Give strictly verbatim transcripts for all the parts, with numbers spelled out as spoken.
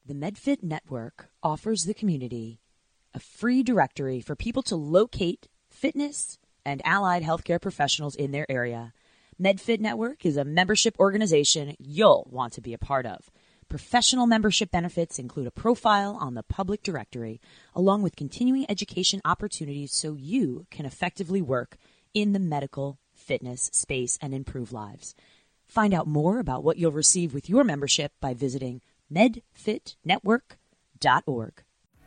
The MedFit Network offers the community a free directory for people to locate fitness and allied healthcare professionals in their area. MedFit Network is a membership organization you'll want to be a part of. Professional membership benefits include a profile on the public directory, along with continuing education opportunities so you can effectively work in the medical fitness space and improve lives. Find out more about what you'll receive with your membership by visiting med fit network dot org.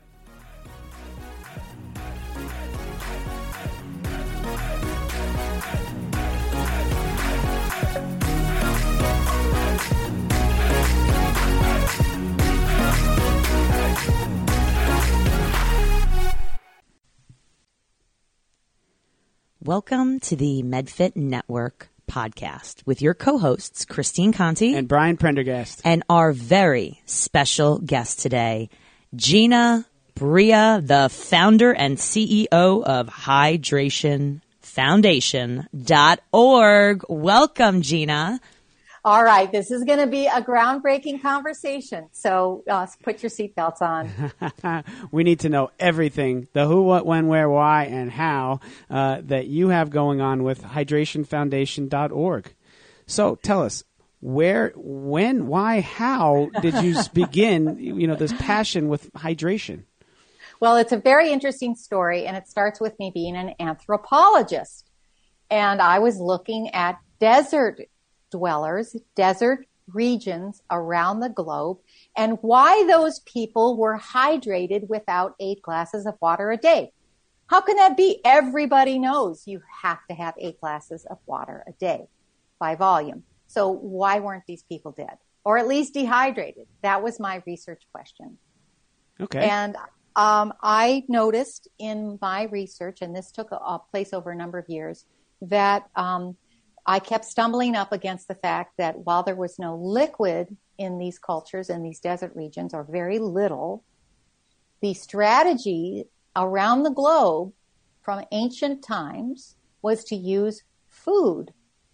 Welcome to the MedFit Network podcast with your co-hosts, Christine Conti and Brian Prendergast, and our very special guest today, Gina Bria, the founder and C E O of hydration foundation dot org. Welcome, Gina. All right, this is going to be a groundbreaking conversation, so uh, put your seatbelts on. We need to know everything, the who, what, when, where, why, and how uh, that you have going on with hydration foundation dot org. So tell us, where, when, why, how did you begin, you know, this passion with hydration? Well, it's a very interesting story, and it starts with me being an anthropologist. And I was looking at desert dwellers, desert regions around the globe, and why those people were hydrated without eight glasses of water a day. How can that be? Everybody knows you have to have eight glasses of water a day by volume. So why weren't these people dead? Or at least dehydrated? That was my research question. Okay. And um, I noticed in my research, and this took a, a place over a number of years, that um, I kept stumbling up against the fact that while there was no liquid in these cultures, in these desert regions, or very little, the strategy around the globe from ancient times was to use food,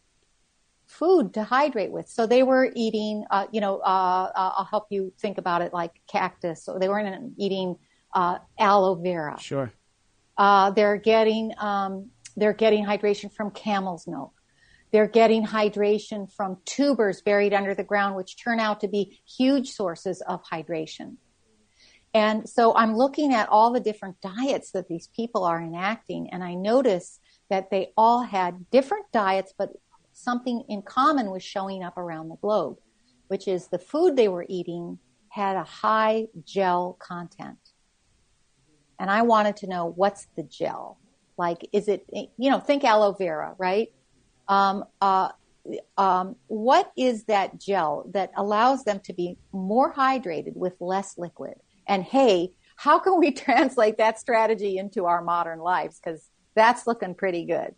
food to hydrate with. So they were eating, uh, you know, uh, uh, I'll help you think about it like cactus. So they weren't eating uh, aloe vera. Sure. Uh, they're getting, um, they're getting hydration from camel's milk. They're getting hydration from tubers buried under the ground, which turn out to be huge sources of hydration. And so I'm looking at all the different diets that these people are enacting, and I notice that they all had different diets, but something in common was showing up around the globe, which is the food they were eating had a high gel content. And I wanted to know, what's the gel? Like, is it, you know, think aloe vera, right? Um, uh, um, what is that gel that allows them to be more hydrated with less liquid? And hey, how can we translate that strategy into our modern lives? Because that's looking pretty good.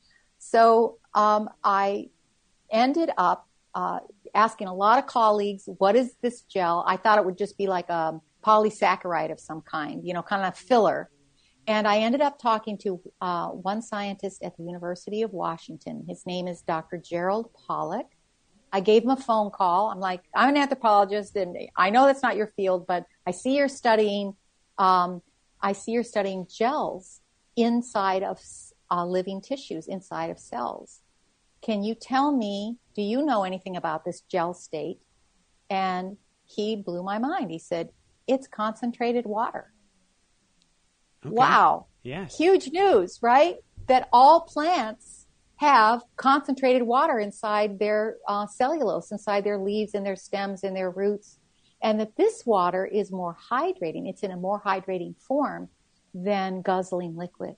So um, I ended up uh, asking a lot of colleagues, what is this gel? I thought it would just be like a polysaccharide of some kind, you know, kind of filler. And I ended up talking to uh, one scientist at the University of Washington. His name is Doctor Gerald Pollack. I gave him a phone call. I'm like, I'm an anthropologist, and I know that's not your field, but I see you're studying, um, I see you're studying gels inside of uh, living tissues, inside of cells. Can you tell me, do you know anything about this gel state? And he blew my mind. He said, it's concentrated water. Okay. Wow. Yes. Huge news, right? That all plants have concentrated water inside their uh, cellulose, inside their leaves and their stems and their roots, and that this water is more hydrating. It's in a more hydrating form than guzzling liquid.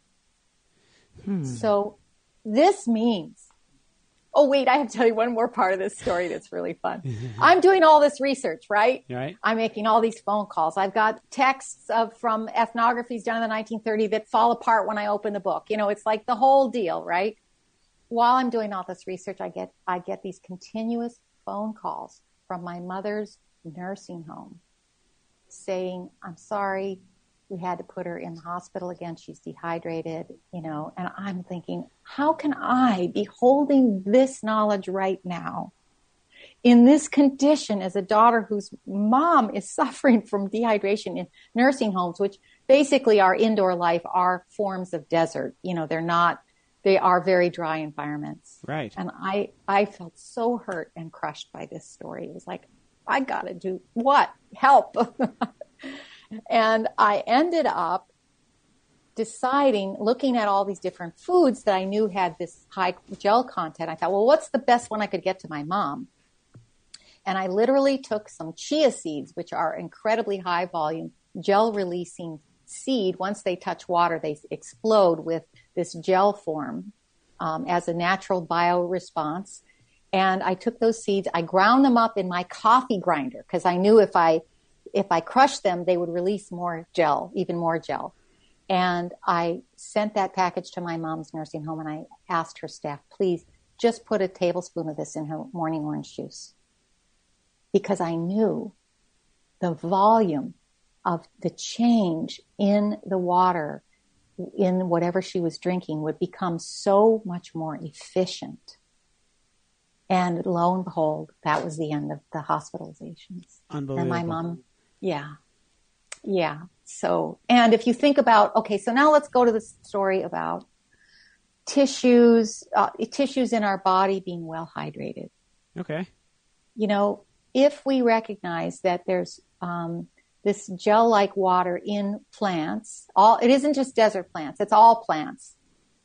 Hmm. So this means, oh, wait, I have to tell you one more part of this story that's really fun. I'm doing all this research, right? Right. I'm making all these phone calls. I've got texts of, from ethnographies done in the nineteen thirties that fall apart when I open the book. You know, it's like the whole deal, right? While I'm doing all this research, I get, I get these continuous phone calls from my mother's nursing home saying, I'm sorry, we had to put her in the hospital again. She's dehydrated, you know, and I'm thinking, how can I be holding this knowledge right now in this condition as a daughter whose mom is suffering from dehydration in nursing homes, which basically our indoor life are forms of desert. You know, they're not, they are very dry environments. Right. And I, I felt so hurt and crushed by this story. It was like, I got to do what? Help. And I ended up deciding, looking at all these different foods that I knew had this high gel content. I thought, well, what's the best one I could get to my mom? And I literally took some chia seeds, which are incredibly high volume, gel releasing seed. Once they touch water, they explode with this gel form um, as a natural bio response. And I took those seeds, I ground them up in my coffee grinder because I knew if I if I crushed them, they would release more gel, even more gel. And I sent that package to my mom's nursing home, and I asked her staff, please just put a tablespoon of this in her morning orange juice. Because I knew the volume of the change in the water in whatever she was drinking would become so much more efficient. And lo and behold, that was the end of the hospitalizations. Unbelievable. And my mom, yeah, yeah. So, and if you think about, okay, so now let's go to the story about tissues, uh, tissues in our body being well hydrated. Okay. You know, if we recognize that there's um, this gel-like water in plants, all it isn't just desert plants, it's all plants.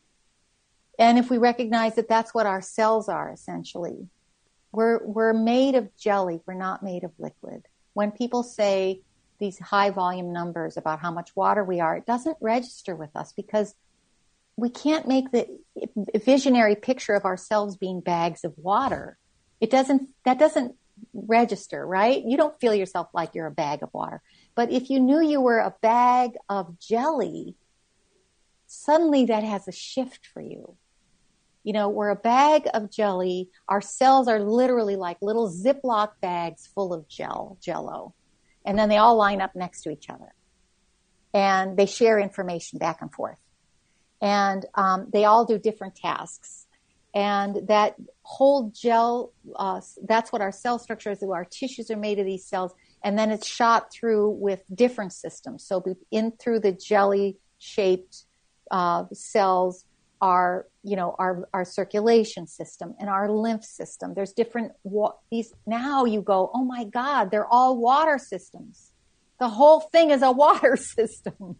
And if we recognize that that's what our cells are, essentially, we're we're made of jelly, we're not made of liquid. When people say these high volume numbers about how much water we are, it doesn't register with us because we can't make the visionary picture of ourselves being bags of water. It doesn't, that doesn't register, right? You don't feel yourself like you're a bag of water. But if you knew you were a bag of jelly, suddenly that has a shift for you. You know, we're a bag of jelly. Our cells are literally like little Ziploc bags full of gel, jello. And then they all line up next to each other. And they share information back and forth. And um, they all do different tasks. And that whole gel, uh, that's what our cell structure is. Our tissues are made of these cells. And then it's shot through with different systems. So in through the jelly-shaped uh, cells are, you know, our, our circulation system and our lymph system. There's different, wa- these, now you go, oh my God, they're all water systems. The whole thing is a water system.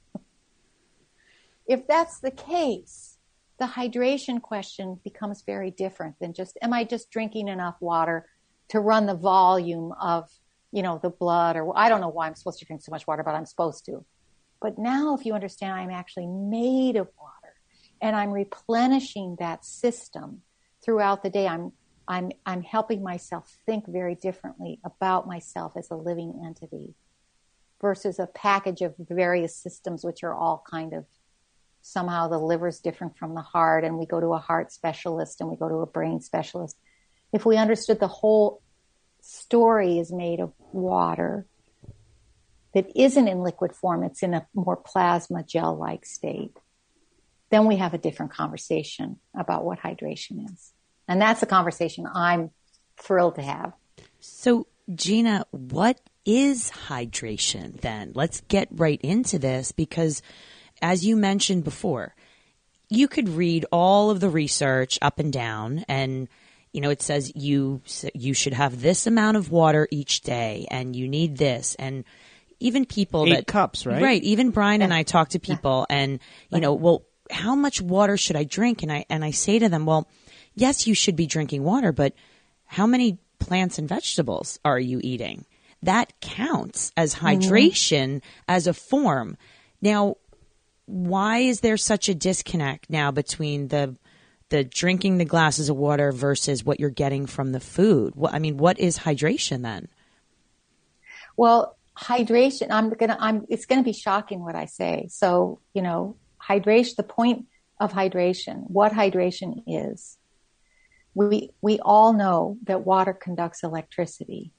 If that's the case, the hydration question becomes very different than just, am I just drinking enough water to run the volume of, you know, the blood, or I don't know why I'm supposed to drink so much water, but I'm supposed to. But now if you understand, I'm actually made of water. And I'm replenishing that system throughout the day. I'm, I'm, I'm helping myself think very differently about myself as a living entity versus a package of various systems, which are all kind of somehow the liver's different from the heart, and we go to a heart specialist and we go to a brain specialist. If we understood the whole story is made of water that isn't in liquid form, it's in a more plasma gel-like state, then we have a different conversation about what hydration is. And that's a conversation I'm thrilled to have. So, Gina, what is hydration then? Let's get right into this because, as you mentioned before, you could read all of the research up and down and, you know, it says you you should have this amount of water each day and you need this. And even people Eight that... cups, right? Right. Even Brian and I talk to people and, you know, well, how much water should I drink? And I, and I say to them, well, yes, you should be drinking water, but how many plants and vegetables are you eating? That counts as hydration mm-hmm. as a form. Now, why is there such a disconnect now between the, the drinking the glasses of water versus what you're getting from the food? What, I mean, what is hydration then? Well, hydration, I'm going to, I'm, it's going to be shocking what I say. So, you know, hydration, the point of hydration, what hydration is, we we all know that water conducts electricity.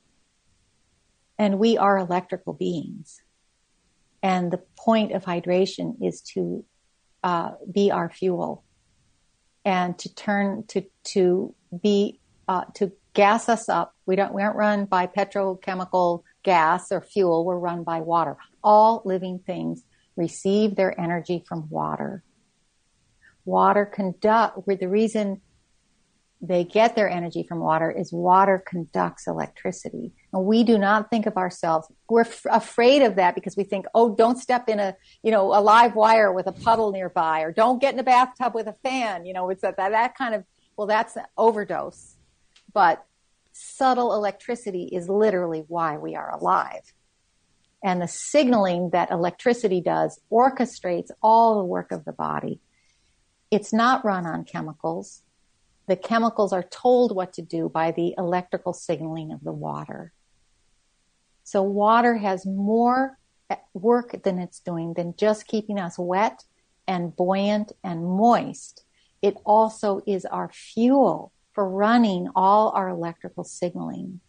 And we are electrical beings. And the point of hydration is to uh, be our fuel and to turn to to be uh, to gas us up. We don't, we aren't run by petrochemical gas or fuel. We're run by water. All living things receive their energy from water. Water conduct, the reason they get their energy from water is water conducts electricity. And we do not think of ourselves, we're f- afraid of that because we think, oh, don't step in a, you know, a live wire with a puddle nearby, or don't get in a bathtub with a fan. You know, it's that, that, that kind of, well, that's an overdose. But subtle electricity is literally why we are alive. And the signaling that electricity does orchestrates all the work of the body. It's not run on chemicals. The chemicals are told what to do by the electrical signaling of the water. So water has more work than it's doing than just keeping us wet and buoyant and moist. It also is our fuel for running all our electrical signaling.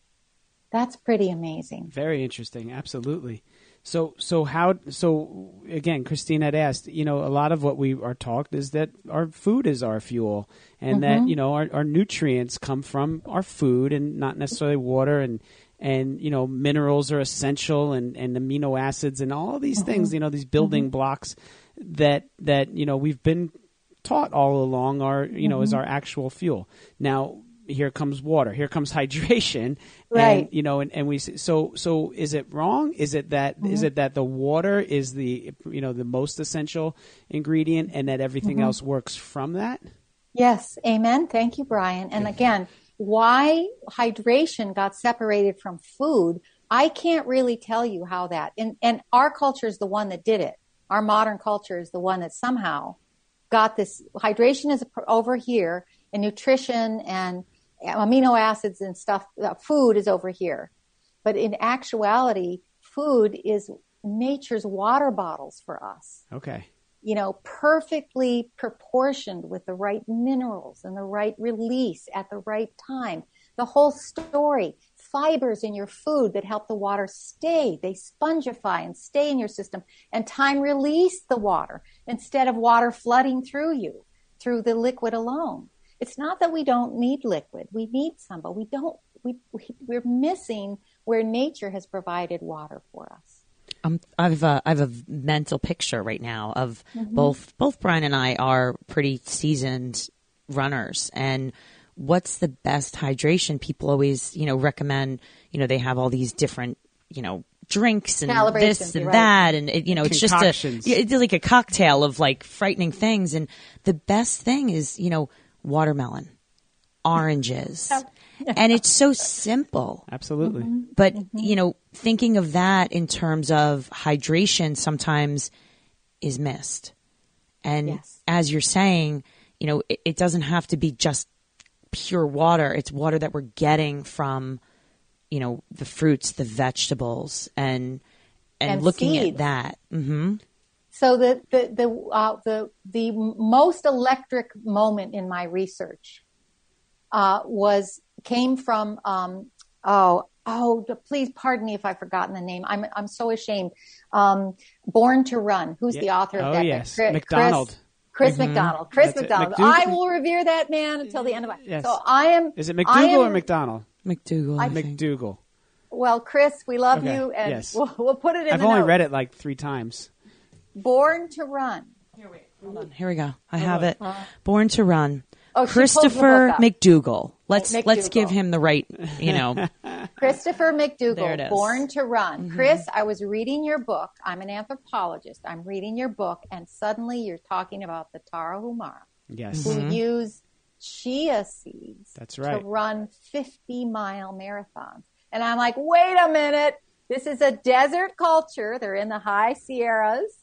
That's pretty amazing. Very interesting. Absolutely. So, so how, so again, Christine had asked, you know, a lot of what we are taught is that our food is our fuel, and mm-hmm. that, you know, our, our nutrients come from our food and not necessarily water, and, and, you know, minerals are essential, and, and amino acids and all these mm-hmm. things, you know, these building mm-hmm. blocks that, that, you know, we've been taught all along are, you know, mm-hmm. is our actual fuel. Now, here comes water. Here comes hydration, right? And, you know, and, and we so so is it wrong? Is it that mm-hmm. is it that the water is the you know the most essential ingredient, and that everything mm-hmm. else works from that? Yes, amen. Thank you, Brian. And again, why hydration got separated from food, I can't really tell you how that. And and our culture is the one that did it. Our modern culture is the one that somehow got this. Hydration is over here, and nutrition and amino acids and stuff, uh, food is over here. But in actuality, food is nature's water bottles for us. Okay. You know, perfectly proportioned with the right minerals and the right release at the right time. The whole story. Fibers in your food that help the water stay. They spongify and stay in your system, and time release the water instead of water flooding through you, through the liquid alone. It's not that we don't need liquid. We need some, but we don't, we, we, we're missing where nature has provided water for us. Um, I've uh, I've a mental picture right now of mm-hmm. both both Brian and I are pretty seasoned runners, and what's the best hydration? People always, you know, recommend, you know, they have all these different, you know, drinks and this and right. that, and it, you know, it's just a it's like a cocktail of like frightening things. And the best thing is, you know, watermelon, oranges. And it's so simple. Absolutely. Mm-hmm. But, mm-hmm. you know, thinking of that in terms of hydration sometimes is missed. And yes. as you're saying, you know, it, it doesn't have to be just pure water. It's water that we're getting from, you know, the fruits, the vegetables, and and, and looking seeds. at that. Mm-hmm. So the the the uh, the the most electric moment in my research uh, was came from um, oh oh please pardon me if I've forgotten the name. I'm I'm so ashamed. Um, Born to Run. Who's yeah. the author of oh, that? Oh yes, Chris, McDonald. Chris mm-hmm. McDonald. Chris That's McDonald. I will revere that man until the end of my. Yes. So I am. Is it McDougal am, or McDonald? McDougal. I think. McDougal. Well, Chris, we love okay. you, and yes. we'll, we'll put it in. I've the only notes. read it like three times. Born to Run. Here, wait, hold on. Here we go. I hold have on. it. Uh, Born to Run. Oh, Christopher McDougal. Let's McDougal. let's give him the right, you know. Christopher McDougal, There it is. Born to Run. Mm-hmm. Chris, I was reading your book. I'm an anthropologist. I'm reading your book, and suddenly you're talking about the Tarahumara, yes, who Mm-hmm. use chia seeds That's right. to run fifty-mile marathons. And I'm like, wait a minute. This is a desert culture. They're in the high Sierras,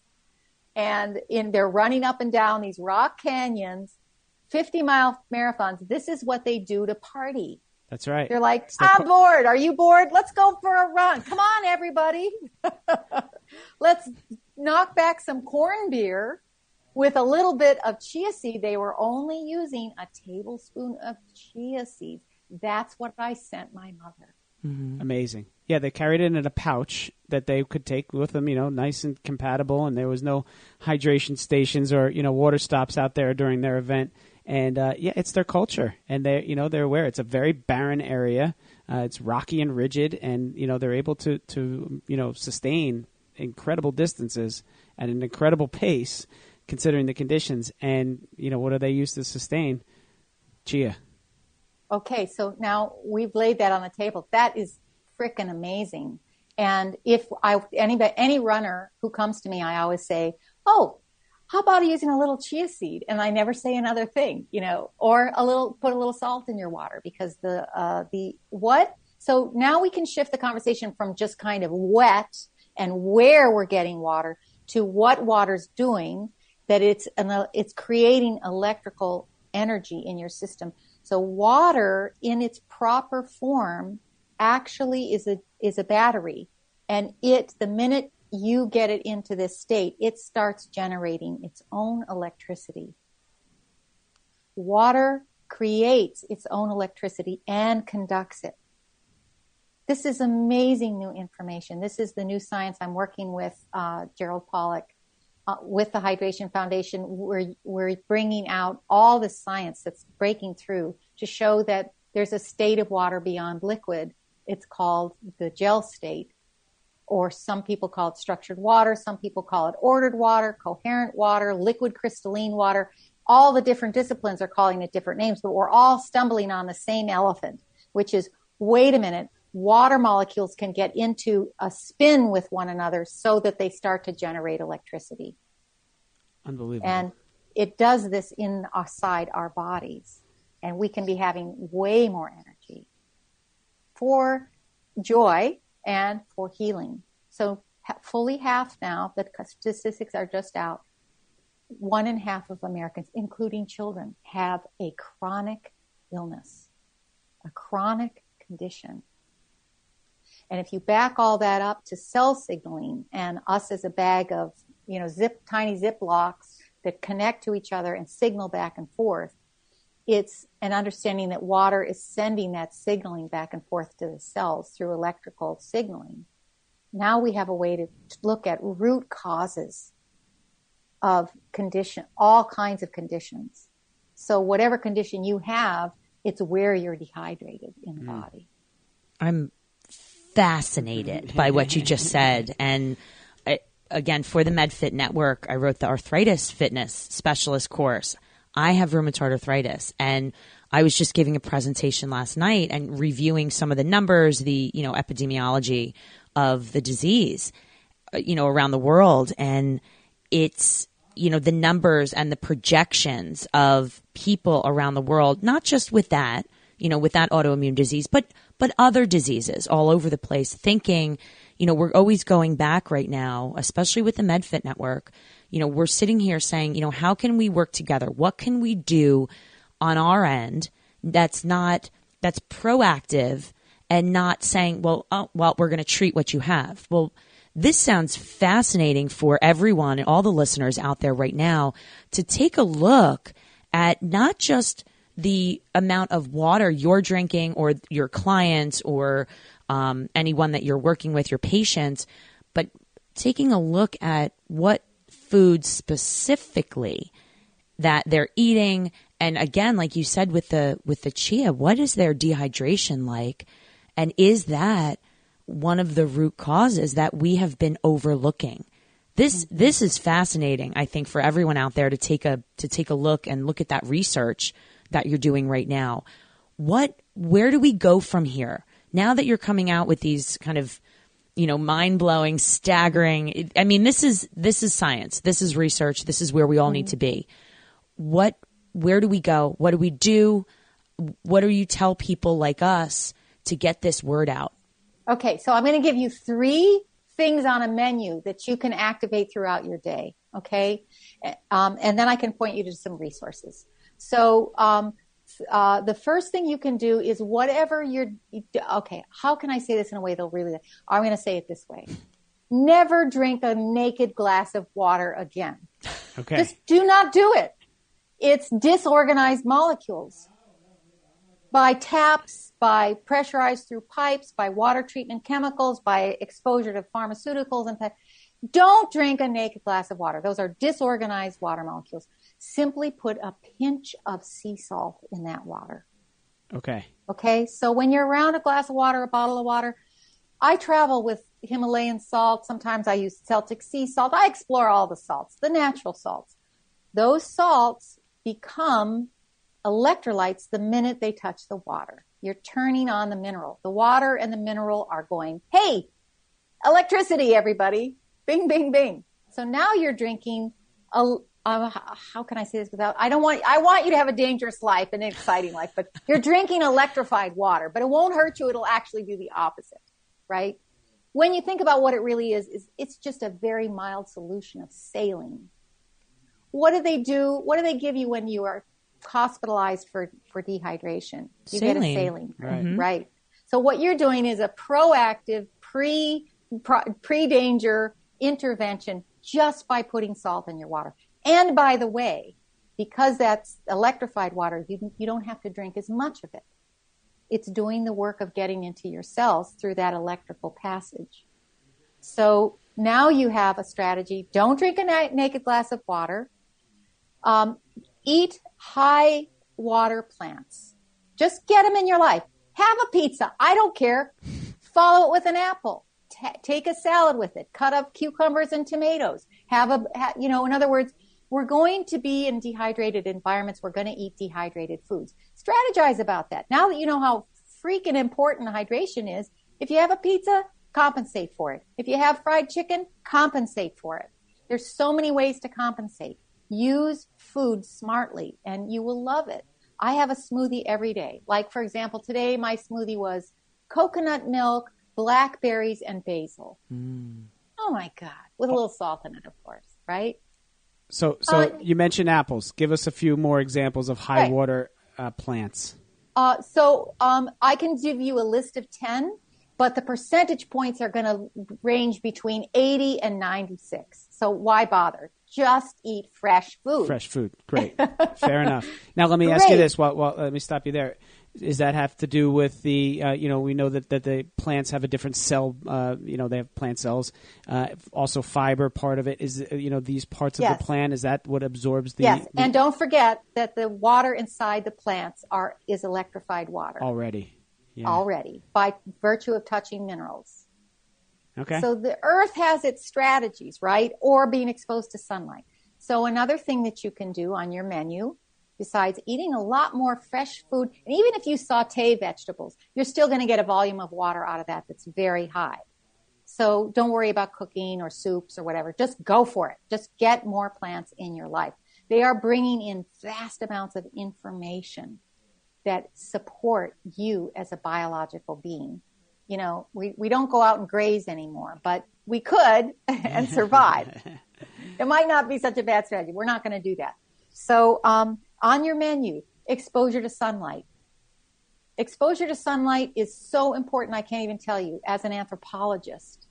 and in they're running up and down these rock canyons, fifty-mile marathons. This is what they do to party. That's right. They're like, It's like- I'm bored. Are you bored? Let's go for a run. Come on, everybody. Let's knock back some corn beer with a little bit of chia seed. They were only using a tablespoon of chia seeds. That's what I sent my mother. Mm-hmm. Amazing. Yeah, they carried it in a pouch that they could take with them, you know, nice and compatible, and there was no hydration stations or, you know, water stops out there during their event. And uh, yeah, it's their culture, and they you know they're aware. It's a very barren area. Uh, it's rocky and rigid, and you know they're able to to you know sustain incredible distances at an incredible pace, considering the conditions. And you know what do they use to sustain? Chia. Okay, so now we've laid that on the table. That is frickin' amazing. And if I anybody any runner who comes to me, I always say, "Oh, how about using a little chia seed?" And I never say another thing, you know, or a little, put a little salt in your water, because the, uh, the, what? So now we can shift the conversation from just kind of wet and where we're getting water to what water's doing, that it's, an, it's creating electrical energy in your system. So water in its proper form actually is a, is a battery. And it, the minute you get it into this state, it starts generating its own electricity. Water creates its own electricity and conducts it. This is amazing new information. This is the new science. I'm working with uh, Gerald Pollack uh, with the Hydration Foundation. We're, we're bringing out all the science that's breaking through to show that there's a state of water beyond liquid. It's called the gel state. Or some people call it structured water. Some people call it ordered water, coherent water, liquid crystalline water. All the different disciplines are calling it different names, but we're all stumbling on the same elephant, which is, wait a minute, water molecules can get into a spin with one another so that they start to generate electricity. Unbelievable. And it does this inside our bodies. And we can be having way more energy for joy and for healing. So fully half now, the statistics are just out, one and a half of Americans, including children, have a chronic illness, a chronic condition. And if you back all that up to cell signaling and us as a bag of, you know, zip, tiny Ziplocs that connect to each other and signal back and forth, it's an understanding that water is sending that signaling back and forth to the cells through electrical signaling. Now we have a way to look at root causes of condition, all kinds of conditions. So whatever condition you have, it's where you're dehydrated in the mm. body. I'm fascinated by what you just said. And I, again, for the MedFit Network, I wrote the arthritis fitness specialist course. I have rheumatoid arthritis, and I was just giving a presentation last night and reviewing some of the numbers, the, you know, epidemiology of the disease, you know, around the world. And it's, you know, the numbers and the projections of people around the world, not just with that, you know, with that autoimmune disease, but, but other diseases all over the place, thinking, you know, we're always going back right now, especially with the MedFit Network. You know, we're sitting here saying, you know, how can we work together? What can we do on our end that's not, that's proactive and not saying, well, oh, well, we're going to treat what you have. Well, this sounds fascinating for everyone and all the listeners out there right now to take a look at not just the amount of water you're drinking or your clients or um, anyone that you're working with, your patients, but taking a look at what foods specifically that they're eating. And again, like you said, with the, with the chia, what is their dehydration like? And is that one of the root causes that we have been overlooking? This, mm-hmm. this is fascinating, I think, for everyone out there to take a, to take a look and look at that research that you're doing right now. What, where do we go from here? Now that you're coming out with these kind of, you know, mind-blowing, staggering, I mean, this is, this is science. This is research. This is where we all mm-hmm. need to be. What, where do we go? What do we do? What do you tell people like us to get this word out? Okay. So I'm going to give you three things on a menu that you can activate throughout your day. Okay. Um, and then I can point you to some resources. So, um, Uh, the first thing you can do is whatever you're, okay, how can I say this in a way they'll really, I'm going to say it this way. Never drink a naked glass of water again. Okay. Just do not do it. It's disorganized molecules. By taps, by pressurized through pipes, by water treatment chemicals, by exposure to pharmaceuticals and th- don't drink a naked glass of water. Those are disorganized water molecules. simply put a pinch of sea salt in that water. Okay. Okay. So when you're around a glass of water, a bottle of water, I travel with Himalayan salt. Sometimes I use Celtic sea salt. I explore all the salts, the natural salts. Those salts become electrolytes the minute they touch the water. You're turning on the mineral. The water and the mineral are going, hey, electricity, everybody. Bing, bing, bing. So now you're drinking a, uh, how can I say this without, I don't want, I want you to have a dangerous life and an exciting life, but you're drinking electrified water, but it won't hurt you. It'll actually do the opposite, right? When you think about what it really is, is it's just a very mild solution of saline. What do they do? What do they give you when you are hospitalized for, for dehydration? You Saline. get a saline, Right. mm-hmm. right? So what you're doing is a proactive pre, pro, pre-danger intervention just by putting salt in your water. And by the way, because that's electrified water, you, you don't have to drink as much of it. It's doing the work of getting into your cells through that electrical passage. So now you have a strategy. Don't drink a na- naked glass of water. Um, eat high water plants. Just get them in your life. Have a pizza. I don't care. Follow it with an apple. T- take a salad with it. Cut up cucumbers and tomatoes. Have a, ha- you know, in other words, we're going to be in dehydrated environments. We're going to eat dehydrated foods. Strategize about that. Now that you know how freaking important hydration is, if you have a pizza, compensate for it. If you have fried chicken, compensate for it. There's so many ways to compensate. Use food smartly and you will love it. I have a smoothie every day. Like, for example, today my smoothie was coconut milk, blackberries, and basil. Mm. Oh my God. With a little salt in it, of course, right? So, so uh, you mentioned apples. Give us a few more examples of high right. water uh, plants. Uh, so um, I can give you a list of ten, but the percentage points are going to range between eighty and ninety-six. So why bother? Just eat fresh food. Fresh food. Great. Fair enough. Now, let me Great. ask you this. Well, well, let me stop you there. Does that have to do with the, uh, you know, we know that, that the plants have a different cell, uh, you know, they have plant cells. Uh, also fiber part of it is, you know, these parts of yes. the plant. Is that what absorbs the... Yes, the... and don't forget that the water inside the plants are is electrified water. Already. Yeah. Already, by virtue of touching minerals. Okay. So the earth has its strategies, right? Or being exposed to sunlight. So another thing that you can do on your menu, besides eating a lot more fresh food, and even if you saute vegetables, you're still going to get a volume of water out of that that's very high. So don't worry about cooking or soups or whatever. Just go for it. Just get more plants in your life. They are bringing in vast amounts of information that support you as a biological being. You know, we, we don't go out and graze anymore, but we could and survive. It might not be such a bad strategy. We're not going to do that. So um, on your menu, exposure to sunlight. Exposure to sunlight is so important, I can't even tell you, as an anthropologist.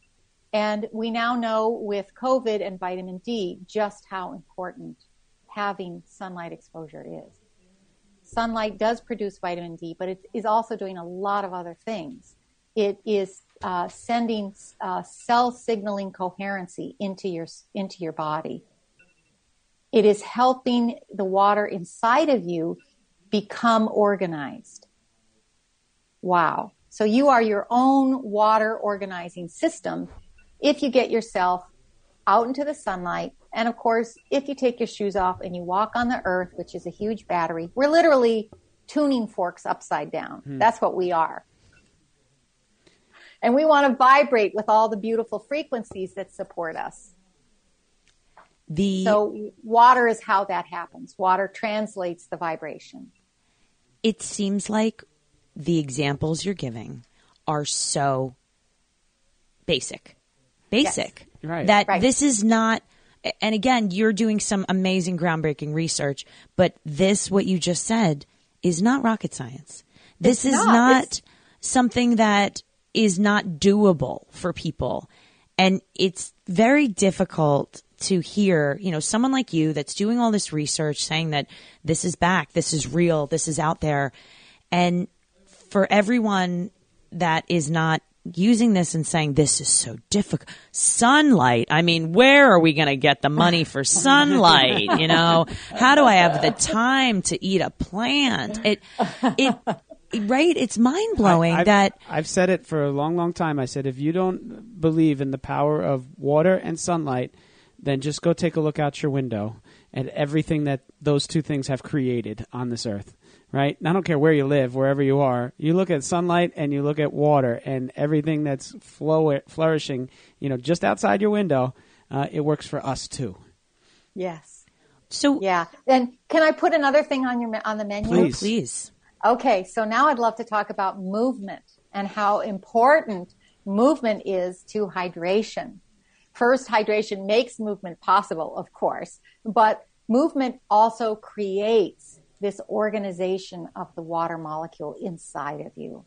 And we now know with COVID and vitamin D just how important having sunlight exposure is. Sunlight does produce vitamin D, but it is also doing a lot of other things. It is uh, sending uh, cell signaling coherency into your into your body. It is helping the water inside of you become organized. Wow. So you are your own water organizing system if you get yourself out into the sunlight. And of course, if you take your shoes off and you walk on the earth, which is a huge battery, we're literally tuning forks upside down. Hmm. That's what we are. And we want to vibrate with all the beautiful frequencies that support us. The So water is how that happens. Water translates the vibration. It seems like the examples you're giving are so basic. Basic. Yes. Right. That right. this is not, and again, you're doing some amazing groundbreaking research, but this, what you just said, is not rocket science. This it's is not, not it's... something that is not doable for people. And it's very difficult to hear, you know, someone like you that's doing all this research saying that this is back, this is real, this is out there. And for everyone that is not using this and saying, this is so difficult. Sunlight. I mean, where are we going to get the money for sunlight? You know, how do I have the time to eat a plant? It, it, right. It's mind blowing that I've said it for a long, long time. I said, if you don't believe in the power of water and sunlight, then just go take a look out your window at everything that those two things have created on this earth. Right? I don't care where you live, wherever you are. You look at sunlight and you look at water and everything that's flow- flourishing, you know, just outside your window, uh, it works for us too. Yes. So yeah. And can I put another thing on your on the menu? Please. Please. Okay. So now I'd love to talk about movement and how important movement is to hydration. First, hydration makes movement possible, of course, but movement also creates this organization of the water molecule inside of you.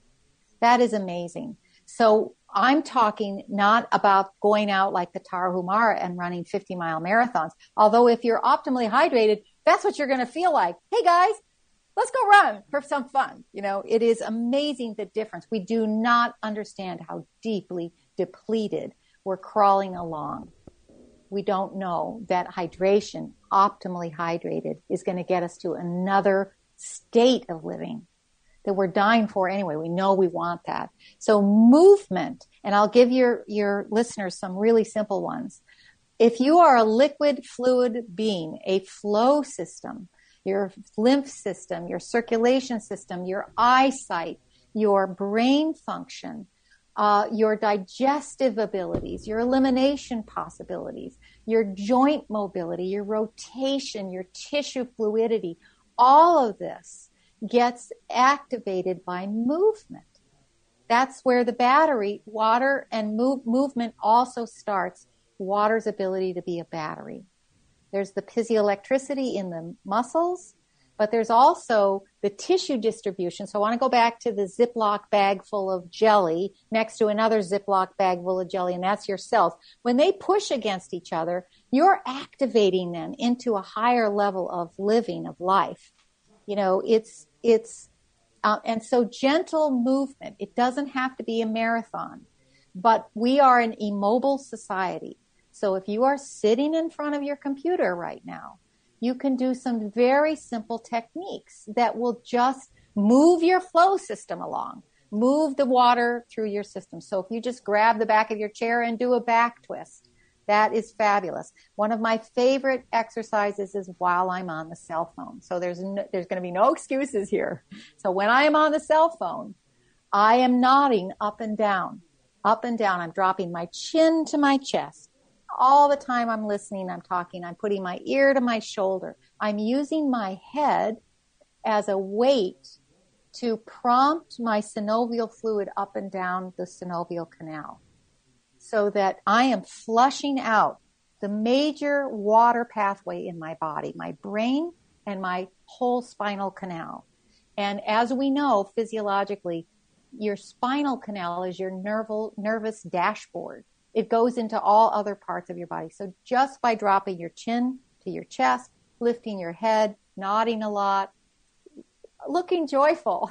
That is amazing. So I'm talking not about going out like the Tarahumara and running fifty mile marathons. Although if you're optimally hydrated, that's what you're going to feel like. Hey guys, let's go run for some fun. You know, it is amazing the difference. We do not understand how deeply depleted we're crawling along. We don't know that hydration, optimally hydrated, is going to get us to another state of living that we're dying for anyway. We know we want that. So movement, and I'll give your, your listeners some really simple ones. If you are a liquid fluid being, a flow system, your lymph system, your circulation system, your eyesight, your brain function, Uh, your digestive abilities, your elimination possibilities, your joint mobility, your rotation, your tissue fluidity, all of this gets activated by movement. That's where the battery, water and move, movement also starts water's ability to be a battery. There's the piezoelectricity in the muscles, but there's also the tissue distribution. So I want to go back to the Ziploc bag full of jelly next to another Ziploc bag full of jelly, and that's your cells. When they push against each other, you're activating them into a higher level of living, of life. You know, it's, it's, uh, and so gentle movement, it doesn't have to be a marathon, but we are an immobile society. So if you are sitting in front of your computer right now, you can do some very simple techniques that will just move your flow system along, move the water through your system. So if you just grab the back of your chair and do a back twist, that is fabulous. One of my favorite exercises is while I'm on the cell phone. So there's no, there's going to be no excuses here. So when I am on the cell phone, I am nodding up and down, up and down. I'm dropping my chin to my chest. All the time I'm listening, I'm talking, I'm putting my ear to my shoulder. I'm using my head as a weight to prompt my synovial fluid up and down the synovial canal so that I am flushing out the major water pathway in my body, my brain and my whole spinal canal. And as we know, physiologically, your spinal canal is your nerval, nervous dashboard. It goes into all other parts of your body. So just by dropping your chin to your chest, lifting your head, nodding a lot, looking joyful,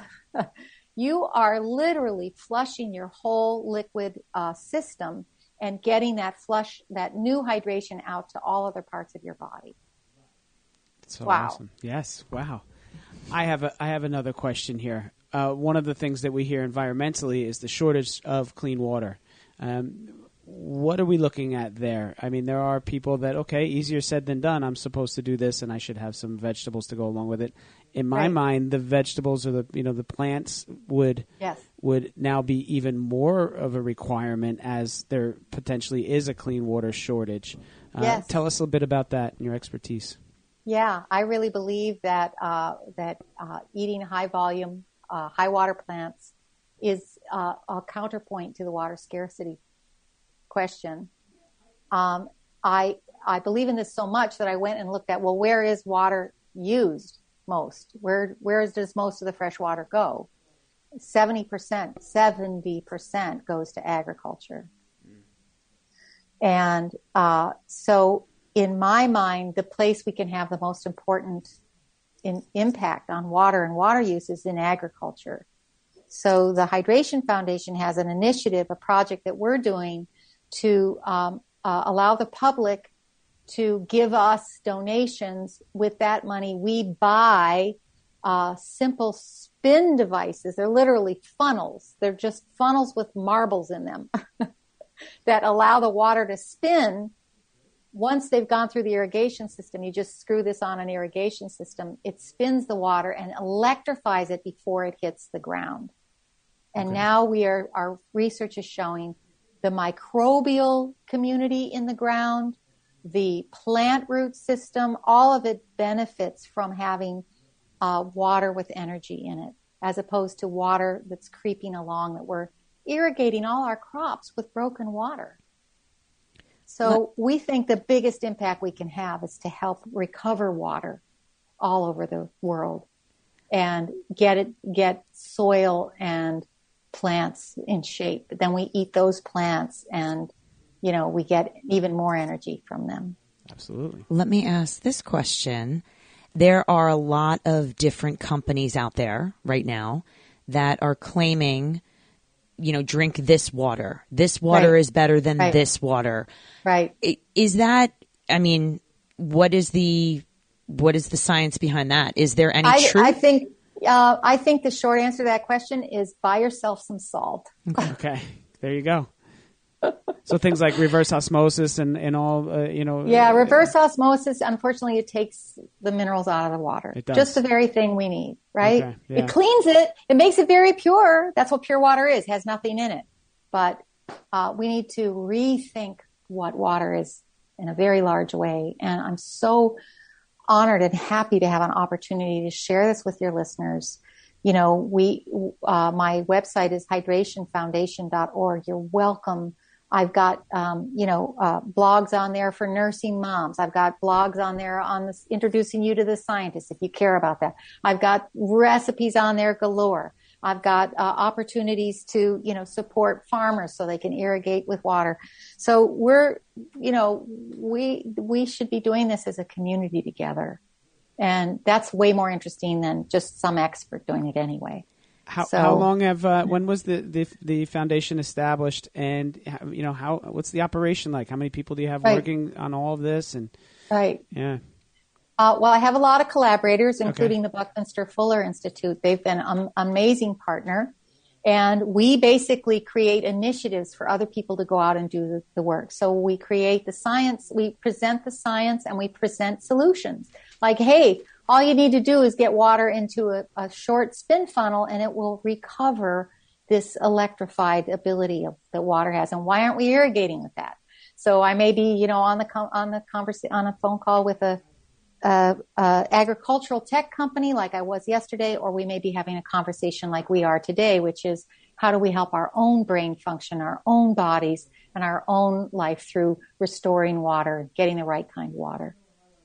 you are literally flushing your whole liquid uh, system and getting that flush, that new hydration out to all other parts of your body. So wow. Awesome. Yes. Wow. I have a, I have another question here. Uh, one of the things that we hear environmentally is the shortage of clean water. Um, What are we looking at there? I mean, there are people that, okay, easier said than done. I'm supposed to do this, and I should have some vegetables to go along with it. In my right. mind, the vegetables or the you know the plants would yes. would now be even more of a requirement as there potentially is a clean water shortage. Uh, yes. Tell us a little bit about that and your expertise. Yeah, I really believe that uh, that uh, eating high volume, uh, high water plants is uh, a counterpoint to the water scarcity question. Um, I I believe in this so much that I went and looked at, well, where is water used most? Where where does most of the fresh water go? seventy percent, seventy percent goes to agriculture. Mm. And uh, so in my mind, the place we can have the most important in, impact on water and water use is in agriculture. So the Hydration Foundation has an initiative, a project that we're doing to um, uh, allow the public to give us donations. With that money, we buy uh, simple spin devices. They're literally funnels. They're just funnels with marbles in them that allow the water to spin. Once they've gone through the irrigation system, you just screw this on an irrigation system. It spins the water and electrifies it before it hits the ground. And okay. now we are, our research is showing the microbial community in the ground, the plant root system, all of it benefits from having uh, water with energy in it, as opposed to water that's creeping along, that we're irrigating all our crops with broken water. So we think the biggest impact we can have is to help recover water all over the world and get it, get soil and plants in shape. But then we eat those plants and, you know, we get even more energy from them. Absolutely. Let me ask this question. There are a lot of different companies out there right now that are claiming, you know, drink this water. This water right. is better than right. this water. Right. Is that, I mean, what is the, what is the science behind that? Is there any I, truth? I think, uh, I think the short answer to that question is buy yourself some salt. Okay. There you go. So things like reverse osmosis and, and all, uh, you know. Yeah, reverse osmosis, unfortunately, it takes the minerals out of the water. It does. Just the very thing we need, right? Okay, yeah. It cleans it. It makes it very pure. That's what pure water is. It has nothing in it. But uh, we need to rethink what water is in a very large way. And I'm so honored and happy to have an opportunity to share this with your listeners. You know, we, uh, my website is hydration foundation dot org. You're welcome. I've got, um, you know, uh, blogs on there for nursing moms. I've got blogs on there on this, introducing you to the scientists if you care about that. I've got recipes on there galore. I've got uh, opportunities to, you know, support farmers so they can irrigate with water. So we're, you know, we we should be doing this as a community together. And that's way more interesting than just some expert doing it anyway. How, so, how long have uh, when was the, the the foundation established, and you know how what's the operation like? How many people do you have right. working on all of this? And right, yeah. Uh, well, I have a lot of collaborators, including okay. the Buckminster Fuller Institute. They've been an amazing partner, and we basically create initiatives for other people to go out and do the, the work. So we create the science, we present the science, and we present solutions. Like, hey, all you need to do is get water into a, a short spin funnel and it will recover this electrified ability of, that water has. And why aren't we irrigating with that? So I may be, you know, on the, on the conversa- on a phone call with a, a, a agricultural tech company like I was yesterday, or we may be having a conversation like we are today, which is how do we help our own brain function, our own bodies, and our own life through restoring water, getting the right kind of water.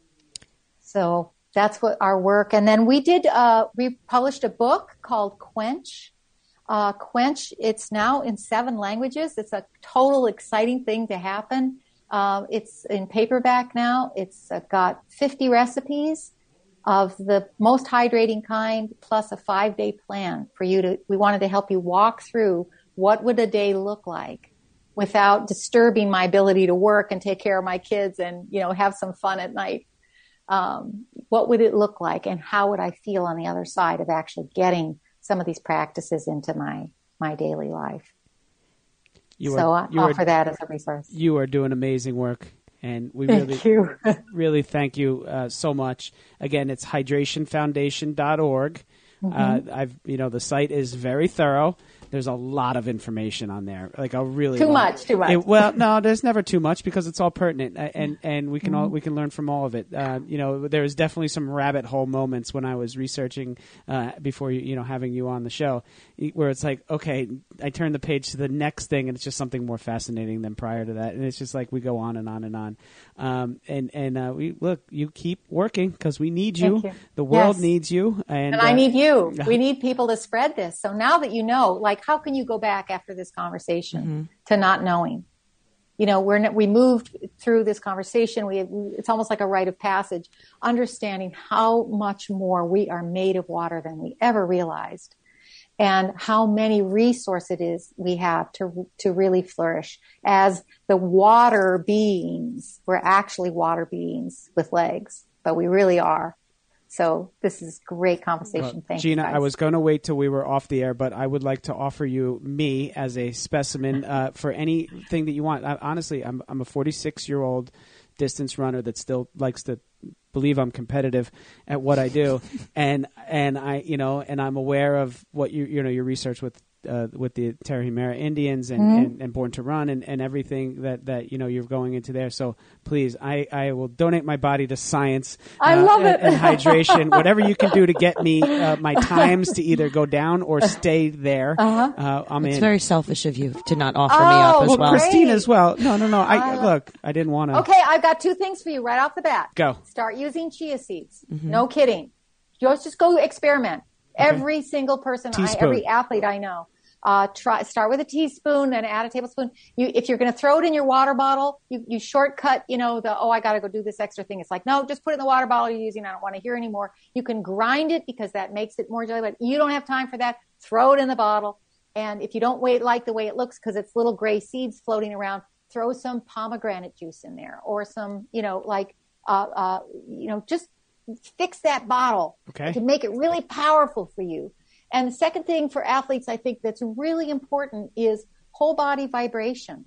So that's what our work. And then we did, uh, we published a book called Quench. Uh, Quench, it's now in seven languages. It's a total exciting thing to happen. Uh, it's in paperback now. It's uh, got fifty recipes of the most hydrating kind, plus a five-day plan for you to, we wanted to help you walk through what would a day look like without disturbing my ability to work and take care of my kids and, you know, have some fun at night. Um, what would it look like, and how would I feel on the other side of actually getting some of these practices into my, my daily life? You so are, I you offer are, that as a resource. You are doing amazing work, and we thank really, you. really thank you uh, so much. Again, it's hydration foundation dot org. Mm-hmm. Uh, I've, you know, the site is very thorough. There's a lot of information on there, like a really too lot. much, too much. It, well, no, there's never too much because it's all pertinent, and and we can all we can learn from all of it. Uh, you know, there's definitely some rabbit hole moments when I was researching uh, before you, you know, having you on the show, where it's like, okay, I turn the page to the next thing, and it's just something more fascinating than prior to that, and it's just like we go on and on and on. Um, and and uh, we look, you keep working because we need you. you. The world yes. needs you, and, and I uh, need you. We need people to spread this. So now that you know, like, how can you go back after this conversation mm-hmm. to not knowing? You know, we're we moved through this conversation. We it's almost like a rite of passage, understanding how much more we are made of water than we ever realized. and how many resources it is we have to to really flourish as the water beings. We're actually water beings with legs, but we really are. So this is great conversation. Thank Gina, you, guys. I was going to wait till we were off the air, but I would like to offer you me as a specimen uh, for anything that you want. I, honestly, I'm I'm a forty-six-year-old distance runner that still likes to believe I'm competitive at what I do, and and I you know and I'm aware of what you you know your research with uh, with the Tarahumara Indians and, Mm-hmm. and, and Born to Run and, and everything that, that you know you're going into there. So please, I, I will donate my body to science. I uh, love and, it. and hydration, whatever you can do to get me uh, my times to either go down or stay there. Uh-huh. Uh, I'm It's in. very selfish of you to not offer me Oh, up as well, well. great. Christine as well. No, no, no. I, I love- look, I didn't want to. Okay, I've got two things for you right off the bat. Go. Start using chia seeds. No kidding. Just just go experiment. Every single person, I, Teaspoon. every athlete I know, uh, try start with a teaspoon and add a tablespoon. You, if you're going to throw it in your water bottle, you, you shortcut. You know the oh, I got to go do this extra thing. It's like no, just put it in the water bottle you're using. I don't want to hear anymore. You can grind it because that makes it more jelly. But you don't have time for that. Throw it in the bottle. And if you don't wait, like the way it looks because it's little gray seeds floating around, throw some pomegranate juice in there or some, you know, like, uh, uh, you know, just fix that bottle Okay. to make it really powerful for you. And the second thing for athletes, I think that's really important is whole body vibration.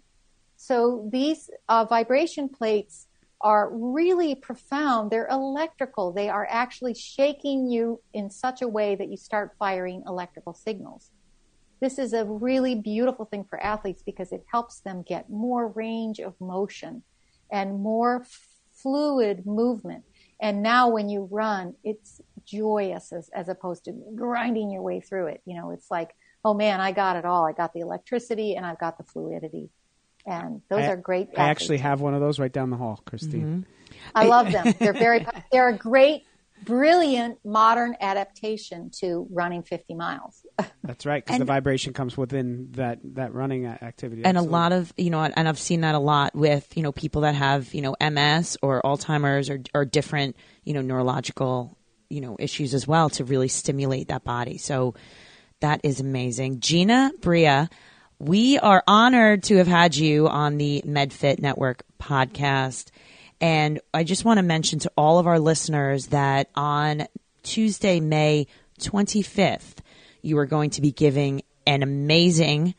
So these uh, vibration plates are really profound. They're electrical. They are actually shaking you in such a way that you start firing electrical signals. This is a really beautiful thing for athletes because it helps them get more range of motion and more fluid movement. And now when you run, it's joyous as, as opposed to grinding your way through it. You know, it's like, oh man, I got it all. I got the electricity and I've got the fluidity. And those I, are great. I athletes. actually have one of those right down the hall, Christine. I love them. They're very, they're a great, brilliant modern adaptation to running fifty miles. That's right, because the vibration comes within that, that running a- activity. And Absolutely. a lot of, you know, and I've seen that a lot with, you know, people that have, you know, M S or Alzheimer's or, or different, you know, neurological, you know, issues as well to really stimulate that body. So that is amazing. Gina Bria, we are honored to have had you on the MedFit Network podcast. And I just want to mention to all of our listeners that on Tuesday, May twenty-fifth, you are going to be giving an amazing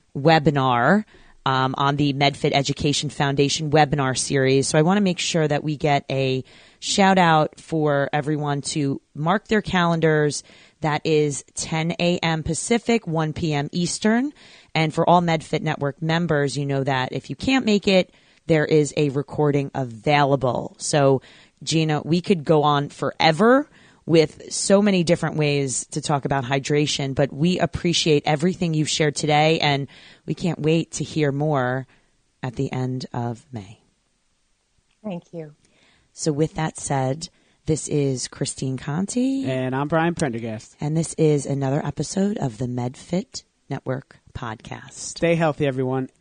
webinar um, on the MedFit Education Foundation webinar series. So I want to make sure that we get a shout out for everyone to mark their calendars. That is ten a.m. Pacific, one p.m. Eastern. And for all MedFit Network members, you know that if you can't make it, there is a recording available. So, Gina, we could go on forever with so many different ways to talk about hydration, but we appreciate everything you've shared today, and we can't wait to hear more at the end of May. Thank you. So with that said, this is Christine Conti. And I'm Brian Prendergast. And this is another episode of the MedFit Network podcast. Stay healthy, everyone.